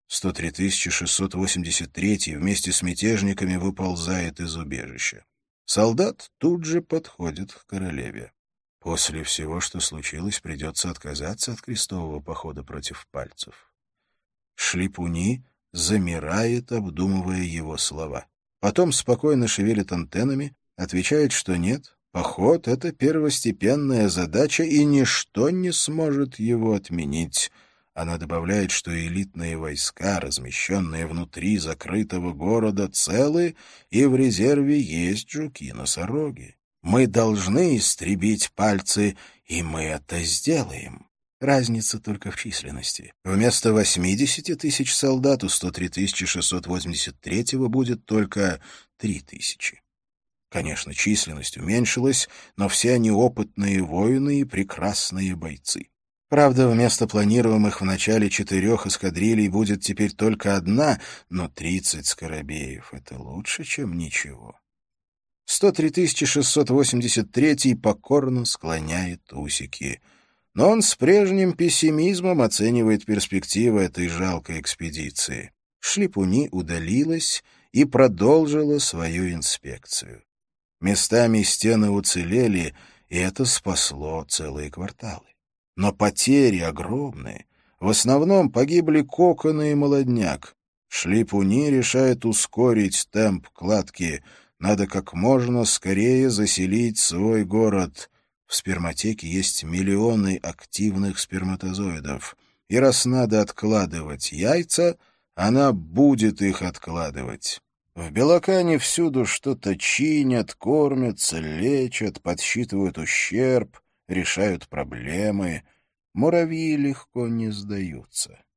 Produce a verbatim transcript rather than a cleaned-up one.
сто три тысячи шестьсот восемьдесят третий вместе с мятежниками выползает из убежища. Солдат тут же подходит к королеве. После всего, что случилось, придется отказаться от крестового похода против пальцев. Шлипуни замирает, обдумывая его слова. Потом спокойно шевелит антеннами, отвечает, что нет, поход — это первостепенная задача, и ничто не сможет его отменить. Она добавляет, что элитные войска, размещенные внутри закрытого города, целы, и в резерве есть жуки-носороги. Мы должны истребить пальцы, и мы это сделаем. Разница только в численности. Вместо восьмидесяти тысяч солдат у сто три тысячи шестьсот восемьдесят третьего будет только три тысячи. Конечно, численность уменьшилась, но все они опытные воины и прекрасные бойцы. Правда, вместо планируемых в начале четырех эскадрилей будет теперь только одна, но тридцать скоробеев — это лучше, чем ничего. сто три тысячи шестьсот восемьдесят третий покорно склоняет усики. Но он с прежним пессимизмом оценивает перспективы этой жалкой экспедиции. Шлипуни удалилась и продолжила свою инспекцию. Местами стены уцелели, и это спасло целые кварталы. Но потери огромные. В основном погибли коконы и молодняк. Шлипуни решает ускорить темп кладки. Надо как можно скорее заселить свой город. В сперматеке есть миллионы активных сперматозоидов. И раз надо откладывать яйца, она будет их откладывать. В Белокане всюду что-то чинят, кормятся, лечат, подсчитывают ущерб, решают проблемы. Муравьи легко не сдаются.